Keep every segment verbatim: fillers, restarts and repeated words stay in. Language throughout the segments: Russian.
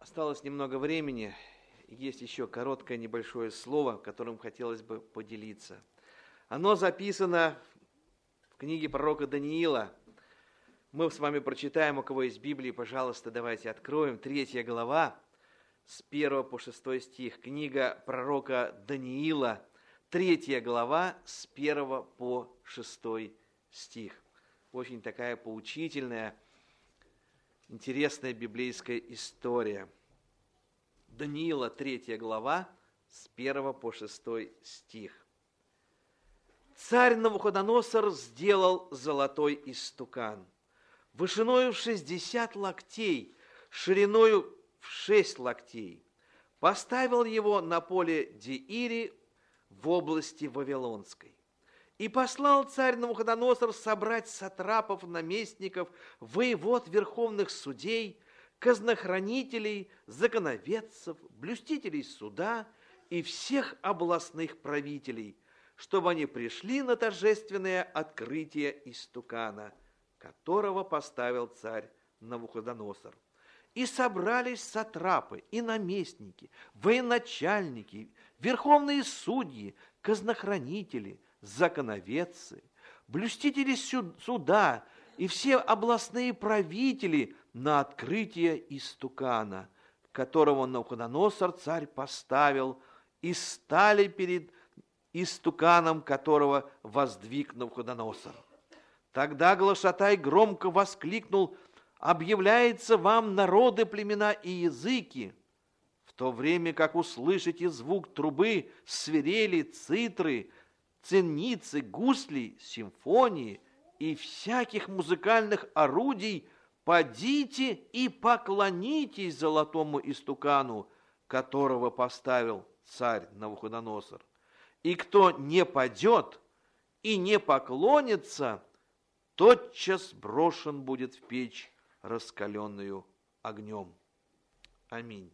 Осталось немного времени. Есть еще короткое небольшое слово, которым хотелось бы поделиться. Оно записано в книге пророка Даниила. Мы с вами прочитаем, у кого есть Библия, пожалуйста, давайте откроем. Третья глава, с первого по шестой стих. Книга пророка Даниила, третья глава, с первого по шестой стих. Очень такая поучительная, интересная библейская история. Даниила, третья глава, с первого по шестой стих. Царь Навуходоносор сделал золотой истукан, вышиною в шестьдесят локтей, шириною в шесть локтей. Поставил его на поле Деири в области Вавилонской. И послал царь Навуходоносор собрать сатрапов, наместников, воевод, верховных судей, казнохранителей, законоведцев, блюстителей суда и всех областных правителей, чтобы они пришли на торжественное открытие истукана, которого поставил царь Навуходоносор. И собрались сатрапы и наместники, военачальники, верховные судьи, казнохранители, законоведцы, блюстители суда и все областные правители на открытие истукана, которого Навуходоносор царь поставил, и стали перед истуканом, которого воздвиг Навуходоносор. Тогда глашатай громко воскликнул: «Объявляется вам, народы, племена и языки!» В то время как услышите звук трубы, свирели, цитры, ценницы, гусли, симфонии и всяких музыкальных орудий, подите и поклонитесь золотому истукану, которого поставил царь Навуходоносор. И кто не падет и не поклонится, тотчас брошен будет в печь, раскаленную огнем. Аминь.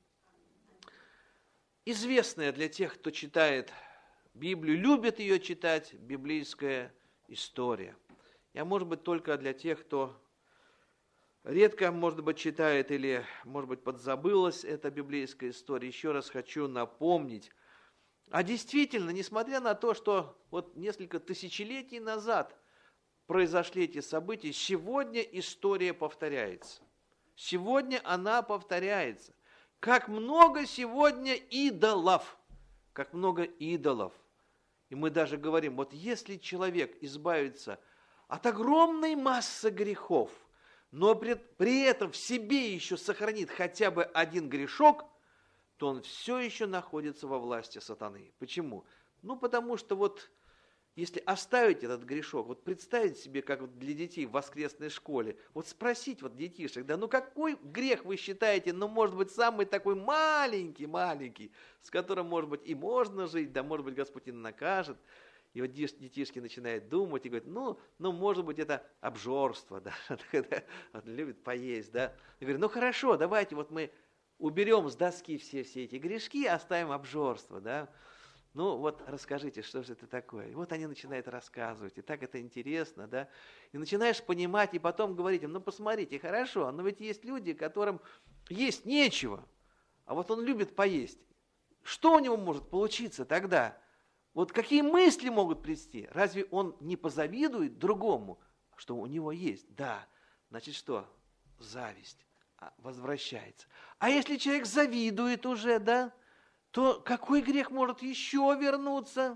Известная для тех, кто читает Библию, любит ее читать, библейская история. Я, может быть, только для тех, кто редко, может быть, читает или, может быть, подзабылась эта библейская история, еще раз хочу напомнить. А действительно, несмотря на то, что вот несколько тысячелетий назад произошли эти события, сегодня история повторяется. Сегодня она повторяется. Как много сегодня идолов, как много идолов. И мы даже говорим, вот если человек избавится от огромной массы грехов, но при, при этом в себе еще сохранит хотя бы один грешок, то он все еще находится во власти сатаны. Почему? Ну, потому что вот если оставить этот грешок, вот представить себе, как вот для детей в воскресной школе, вот спросить вот детишек, да, ну какой грех вы считаете, ну, может быть, самый такой маленький-маленький, с которым, может быть, и можно жить, да, может быть, Господь и накажет. И вот детишки начинают думать и говорят, ну, ну может быть, это обжорство, да, вот любит поесть, да. Я говорю, ну, хорошо, давайте вот мы уберем с доски все, все эти грешки, оставим обжорство, да. Ну, вот расскажите, что же это такое? И вот они начинают рассказывать, и так это интересно, да. И начинаешь понимать, и потом говорить им, ну, посмотрите, хорошо, но ведь есть люди, которым есть нечего, а вот он любит поесть. Что у него может получиться тогда? Вот какие мысли могут прийти? Разве он не позавидует другому, что у него есть? Да, значит что? Зависть возвращается. А если человек завидует уже, да, то какой грех может еще вернуться?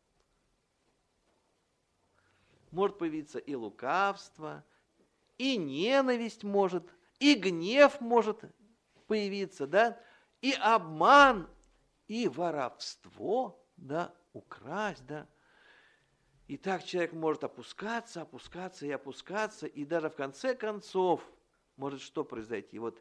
Может появиться и лукавство, и ненависть может, и гнев может появиться, да, и обман, и воровство, да, украсть, да. И так человек может опускаться, опускаться и опускаться, и даже в конце концов может что произойти? Вот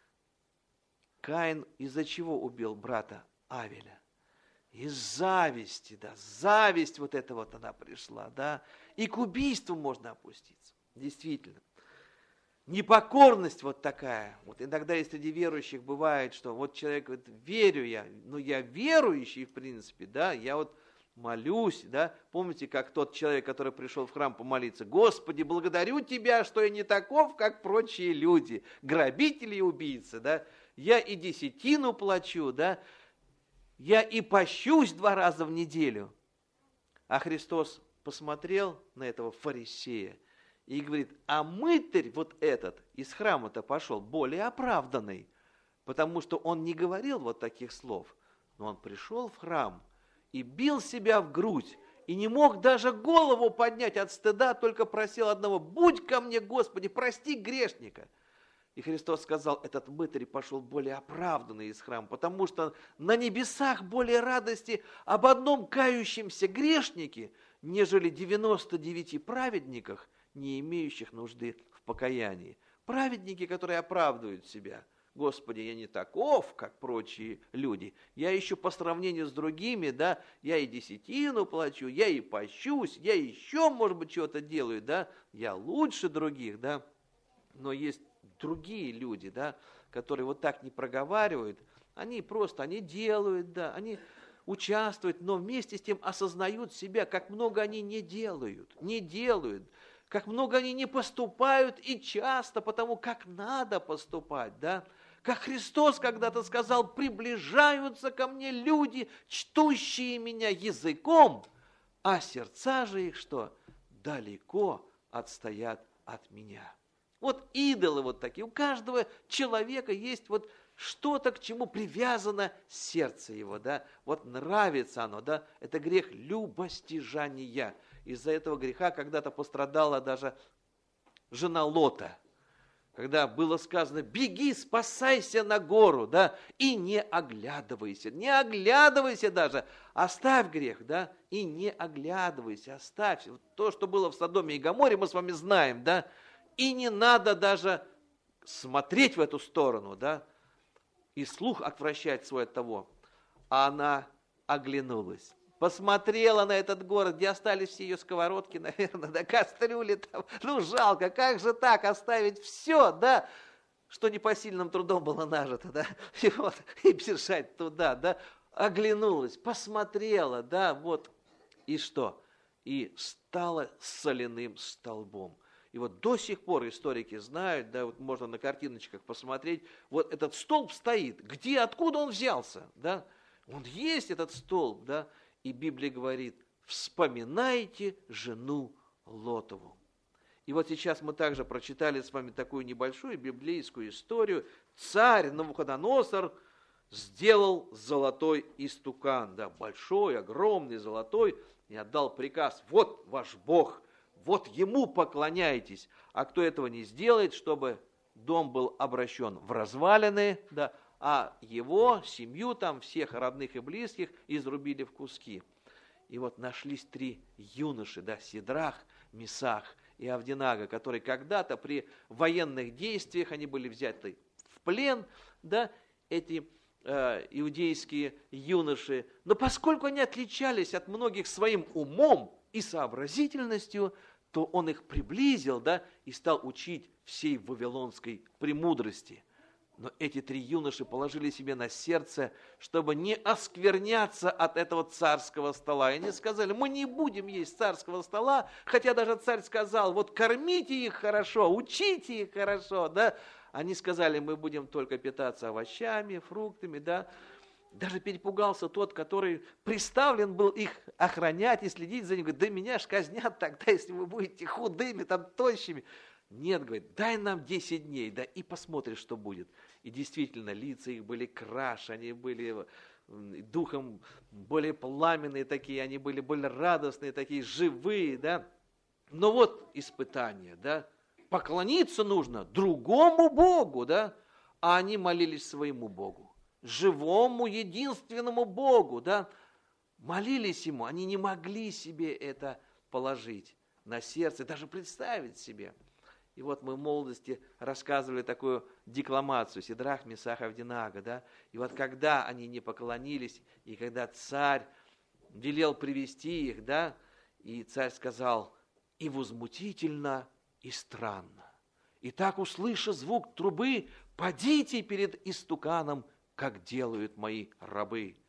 Каин из-за чего убил брата Авеля? Из зависти, да, зависть вот эта вот она пришла, да, и к убийству можно опуститься, действительно. Непокорность вот такая, вот иногда и среди верующих бывает, что вот человек говорит, верю я, ну я верующий в принципе, да, я вот молюсь, да, помните, как тот человек, который пришел в храм помолиться: Господи, благодарю Тебя, что я не таков, как прочие люди, грабители и убийцы, да, я и десятину плачу, да, я и пощусь два раза в неделю. А Христос посмотрел на этого фарисея и говорит: а мытарь вот этот из храма-то пошел более оправданный, потому что он не говорил вот таких слов, но он пришел в храм и бил себя в грудь, и не мог даже голову поднять от стыда, только просил одного: будь ко мне, Господи, прости грешника. И Христос сказал: этот мытарь пошел более оправданный из храма, потому что на небесах более радости об одном кающемся грешнике, нежели девяноста девяти праведниках, не имеющих нужды в покаянии. Праведники, которые оправдывают себя: Господи, я не таков, как прочие люди. Я еще по сравнению с другими, да, я и десятину плачу, я и пощусь, я еще, может быть, что-то делаю, да, я лучше других, да. Но есть другие люди, да, которые вот так не проговаривают, они просто, они делают, да, они участвуют, но вместе с тем осознают себя, как много они не делают, не делают, как много они не поступают и часто потому, как надо поступать, да. Как Христос когда-то сказал: приближаются ко мне люди, чтущие меня языком, а сердца же их что? Далеко отстоят от меня. Вот идолы вот такие. У каждого человека есть вот что-то, к чему привязано сердце его, да. Вот нравится оно, да. Это грех любостяжания. Из-за этого греха когда-то пострадала даже жена Лота. Когда было сказано: беги, спасайся на гору, да, и не оглядывайся, не оглядывайся даже, оставь грех, да, и не оглядывайся, оставь. Вот то, что было в Содоме и Гоморе, мы с вами знаем, да, и не надо даже смотреть в эту сторону, да, и слух отвращать свой от того. А она оглянулась. Посмотрела на этот город, где остались все ее сковородки, наверное, да, кастрюли там. Ну, жалко, как же так оставить все, да, что непосильным трудом было нажито, да, и вот, и бежать туда, да. Оглянулась, посмотрела, да, вот, и что? И стала соляным столбом. И вот до сих пор историки знают, да, вот можно на картиночках посмотреть, вот этот столб стоит, где, откуда он взялся, да, он есть, этот столб, да. И Библия говорит: вспоминайте жену Лотову. И вот сейчас мы также прочитали с вами такую небольшую библейскую историю. Царь Навуходоносор сделал золотой истукан, да, большой, огромный, золотой, и отдал приказ: вот ваш Бог, вот ему поклоняйтесь. А кто этого не сделает, чтобы дом был обращен в развалины, да, а его семью, там, всех родных и близких изрубили в куски. И вот нашлись три юноши, да, Сидрах, Месах и Авденаго, которые когда-то при военных действиях, они были взяты в плен, да, эти э, иудейские юноши. Но поскольку они отличались от многих своим умом и сообразительностью, то он их приблизил, да, и стал учить всей вавилонской премудрости. Но эти три юноши положили себе на сердце, чтобы не оскверняться от этого царского стола. И они сказали: мы не будем есть царского стола, хотя даже царь сказал: вот кормите их хорошо, учите их хорошо, да. Они сказали: мы будем только питаться овощами, фруктами, да. Даже перепугался тот, который приставлен был их охранять и следить за ним. Говорит: да меня ж казнят тогда, если вы будете худыми, там, тощими. Нет, говорит, дай нам десять дней, да, и посмотришь, что будет. И действительно, лица их были краше, они были духом более пламенные такие, они были более радостные такие, живые, да. Но вот испытание, да, поклониться нужно другому Богу, да, а они молились своему Богу, живому, единственному Богу, да, молились ему, они не могли себе это положить на сердце, даже представить себе. И вот мы в молодости рассказывали такую декламацию: Сидрах, Месах, Авденаго, да. И вот когда они не поклонились, и когда царь велел привести их, да, и царь сказал: и возмутительно, и странно. И так, услыша звук трубы, падите перед истуканом, как делают мои рабы.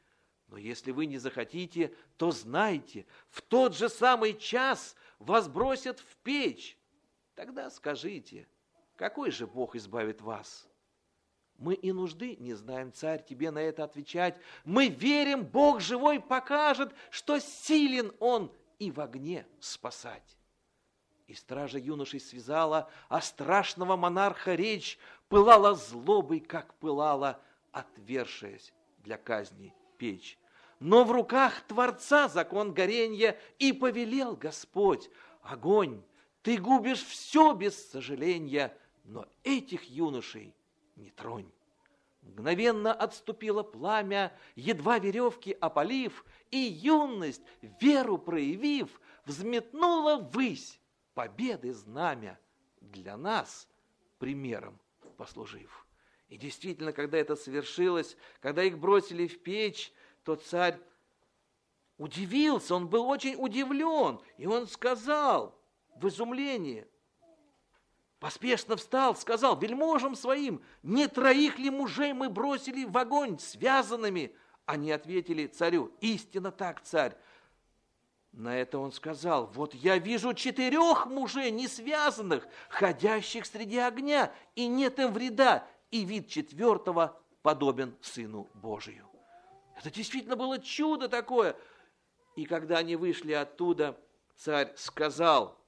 Но если вы не захотите, то знайте, в тот же самый час вас бросят в печь. Тогда скажите, какой же Бог избавит вас? Мы и нужды не знаем, царь, тебе на это отвечать. Мы верим, Бог живой покажет, что силен Он и в огне спасать. И стража юношей связала, а страшного монарха речь пылала злобой, как пылала, отвершаясь для казни печь. Но в руках Творца закон горенья, и повелел Господь: огонь, ты губишь все без сожаления, но этих юношей не тронь. Мгновенно отступило пламя, едва веревки опалив, и юность, веру проявив, взметнула ввысь победы знамя, для нас примером послужив. И действительно, когда это свершилось, когда их бросили в печь, то царь удивился, он был очень удивлен, и он сказал в изумлении, поспешно встал, сказал вельможам своим: не троих ли мужей мы бросили в огонь связанными? Они ответили царю: истинно так, царь. На это он сказал: вот я вижу четырех мужей не связанных, ходящих среди огня, и нет им вреда, и вид четвертого подобен Сыну Божию. Это действительно было чудо такое. И когда они вышли оттуда, царь сказал: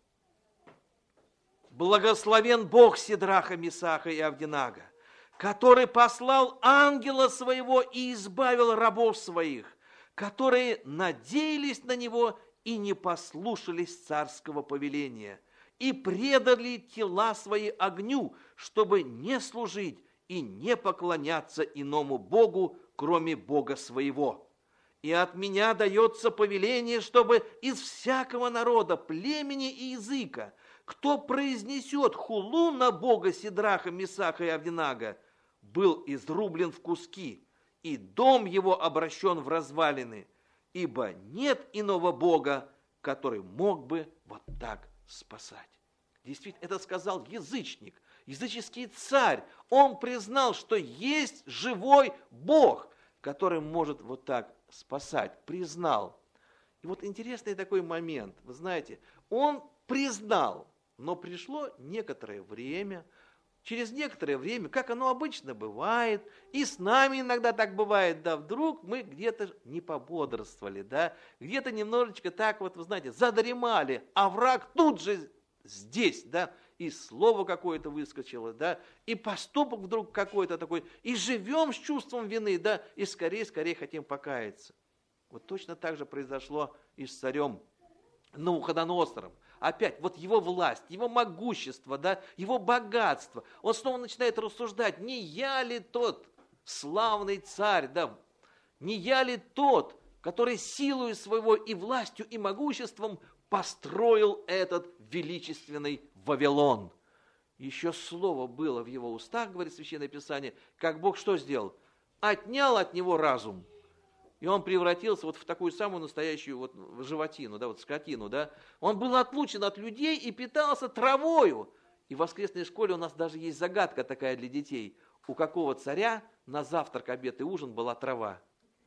благословен Бог Сидраха, Месаха и Авдинага, который послал ангела своего и избавил рабов своих, которые надеялись на него и не послушались царского повеления, и предали тела свои огню, чтобы не служить и не поклоняться иному Богу, кроме Бога своего. И от меня дается повеление, чтобы из всякого народа, племени и языка, кто произнесет хулу на Бога Сидраха, Месаха и Авдинага, был изрублен в куски, и дом его обращен в развалины, ибо нет иного Бога, который мог бы вот так спасать. Действительно, это сказал язычник, языческий царь. Он признал, что есть живой Бог, который может вот так спасать. Признал. И вот интересный такой момент. Вы знаете, он признал, но пришло некоторое время. Через некоторое время, как оно обычно бывает, и с нами иногда так бывает, да, вдруг мы где-то не пободрствовали, да, где-то немножечко так вот, вы знаете, задремали, а враг тут же здесь, да, и слово какое-то выскочило, да, и поступок вдруг какой-то такой, и живем с чувством вины, да, и скорее-скорее хотим покаяться. Вот точно так же произошло и с царем Навуходоносором. Опять, вот его власть, его могущество, да, его богатство. Он снова начинает рассуждать, не я ли тот славный царь, да, не я ли тот, который силою своего и властью, и могуществом построил этот величественный Вавилон. Еще слово было в его устах, говорит Священное Писание, как Бог что сделал? Отнял от него разум. И он превратился вот в такую самую настоящую вот животину, да, вот скотину, да. Он был отлучен от людей и питался травою. И в воскресной школе у нас даже есть загадка такая для детей. У какого царя на завтрак, обед и ужин была трава?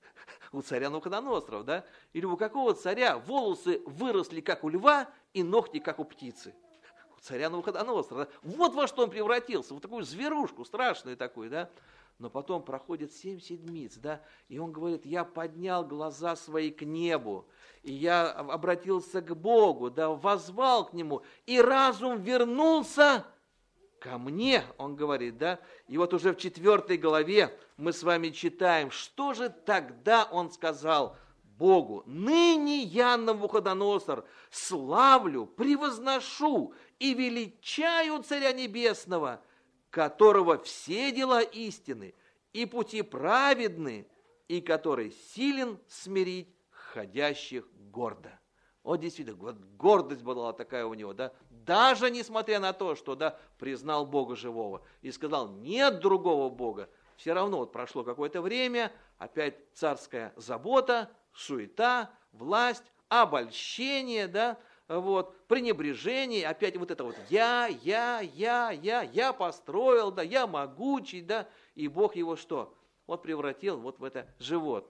У царя Навуходоносора, да? Или у какого царя волосы выросли, как у льва, и ногти, как у птицы? У царя Навуходоносора. Да? Вот во что он превратился, в такую зверушку страшную такую, да? Но потом проходит семь седмиц, да, и он говорит, я поднял глаза свои к небу, и я обратился к Богу, да, воззвал к Нему, и разум вернулся ко мне, он говорит, да. И вот уже в четвертой главе мы с вами читаем, что же тогда он сказал Богу. «Ныне я, Навуходоносор, славлю, превозношу и величаю Царя Небесного, которого все дела истины и пути праведны, и который силен смирить ходящих гордо». Вот действительно, вот гордость была такая у него, да, даже несмотря на то, что, да, признал Бога живого и сказал, нет другого Бога, все равно вот прошло какое-то время, опять царская забота, суета, власть, обольщение, да, вот, пренебрежение, опять вот это вот я, я, я, я, я построил, да, я могучий, да, и Бог его что? Вот превратил вот в это животное.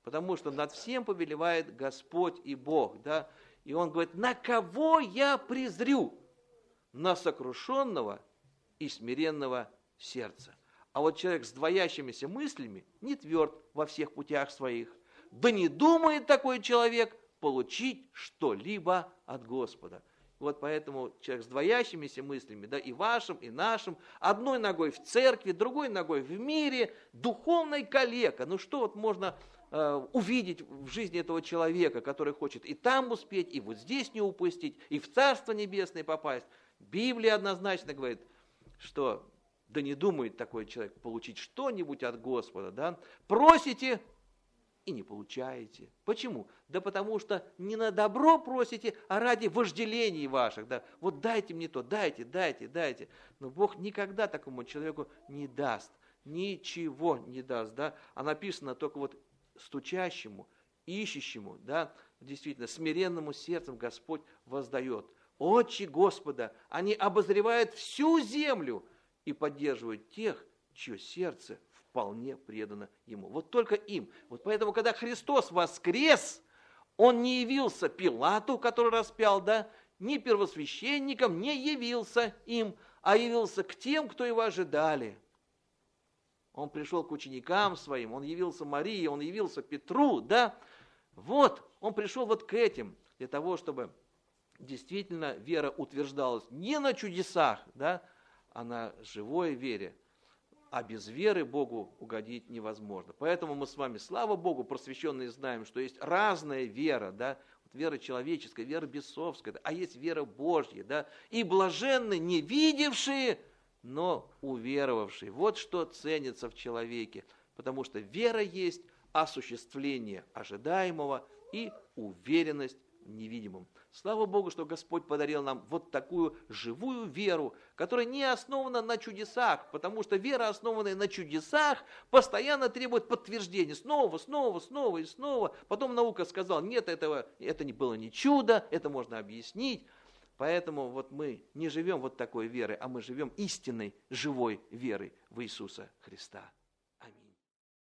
Потому что над всем повелевает Господь и Бог. Да? И он говорит, на кого я презрю? На сокрушенного и смиренного сердца. А вот человек с двоящимися мыслями не тверд во всех путях своих. Да не думает такой человек получить что-либо от Господа. Вот поэтому человек с двоящимися мыслями, да, и вашим, и нашим, одной ногой в церкви, другой ногой в мире, духовный калека. Ну что вот можно э, увидеть в жизни этого человека, который хочет и там успеть, и вот здесь не упустить, и в Царство Небесное попасть. Библия однозначно говорит, что да не думает такой человек получить что-нибудь от Господа. Да? Просите и не получаете. Почему? Да потому что не на добро просите, а ради вожделений ваших. Да? Вот дайте мне то, дайте, дайте, дайте. Но Бог никогда такому человеку не даст. Ничего не даст. Да? А написано только вот стучащему, ищущему, да, действительно, смиренному сердцем Господь воздает. Очи Господа, они обозревают всю землю и поддерживают тех, чье сердце вполне предано Ему. Вот только им. Вот поэтому, когда Христос воскрес, Он не явился Пилату, который распял, да, ни первосвященникам, не явился им, а явился к тем, кто Его ожидали. Он пришел к ученикам Своим, Он явился Марии, Он явился Петру, да. Вот, Он пришел вот к этим, для того, чтобы действительно вера утверждалась не на чудесах, да, а на живой вере. А без веры Богу угодить невозможно. Поэтому мы с вами, слава Богу, просвещенные знаем, что есть разная вера, да, вот вера человеческая, вера бесовская, а есть вера Божья, да, и блаженны не видевшие, но уверовавшие. Вот что ценится в человеке, потому что вера есть осуществление ожидаемого и уверенность в невидимом. Слава Богу, что Господь подарил нам вот такую живую веру, которая не основана на чудесах, потому что вера, основанная на чудесах, постоянно требует подтверждения. Снова, снова, снова и снова. Потом наука сказала, нет, этого, это не было не чудо, это можно объяснить. Поэтому вот мы не живем вот такой верой, а мы живем истинной, живой верой в Иисуса Христа.